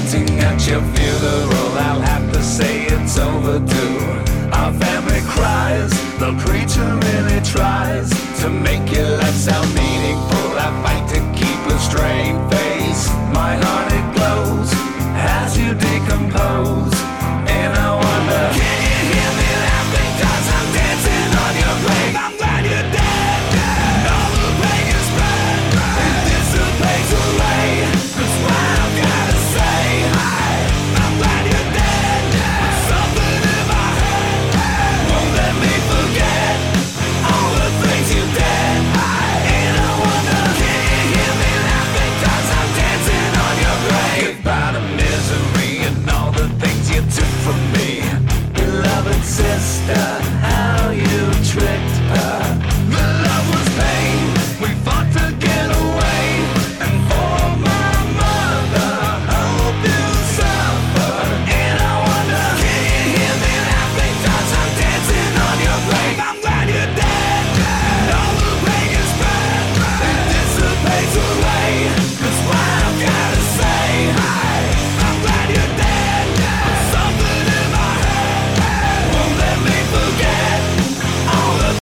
chanting at your funeral. I'll have to say it's overdue. Our family cries, the preacher really tries to make your life sound meaningful. I fight to keep a straight face. My heart it glows as you decompose, and I wonder, can you hear me?